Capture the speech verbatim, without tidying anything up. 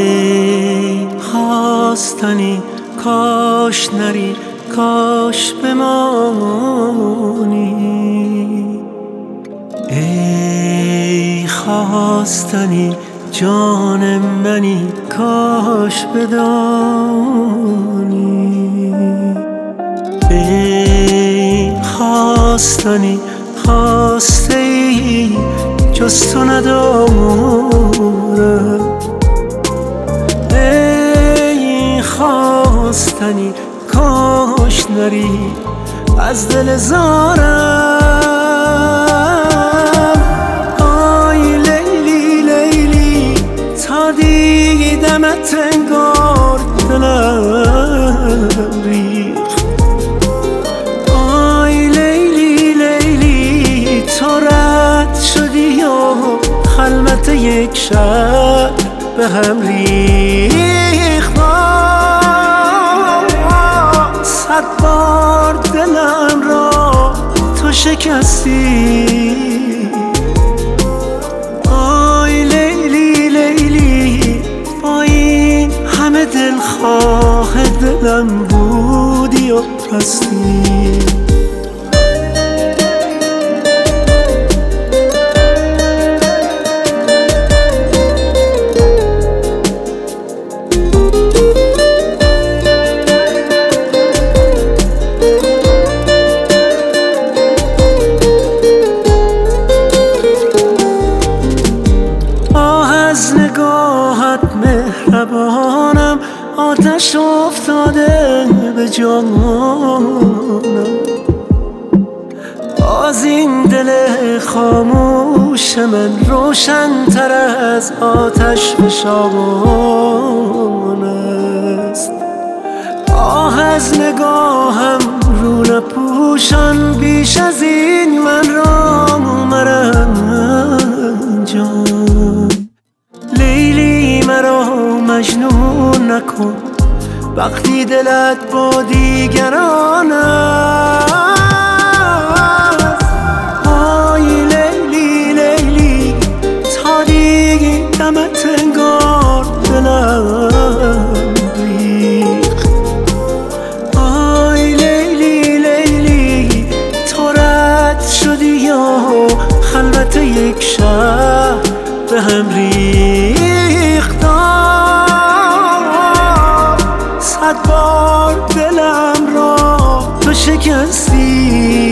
ای خواستنی کاش نری، کاش بمانی. ای خواستنی جان منی، کاش بدانی. ای خواستنی خواسته ای جز تو ندارم. ای خواستنی کاش نری از دل زارم. آی لیلی لیلی تا دیدمت انگار دلم ریخت. آی لیلی لیلی تو رد شدی و خلوت یک شب به هم ریخت. صد بار دلم را تو شکستی. آی لیلی لیلی با این همه دلخواه دلم بودی و رستی. نگاهت مهربانم آتش افتاده به جانم. باز این دل خاموش من روشن تر از آتش فشان است. آه از نگاهم رو نپوشان بیش از این من را مرنجان. لیلی مرا مجنون نکن وقتی دلت با دیگران است. آی لیلی لیلی تا دیدمت انگار دلم ریخت. آی لیلی لیلی تو رد شدی و خلوت یک شب به هم ریخت. صد بار دلم را تو شکستی.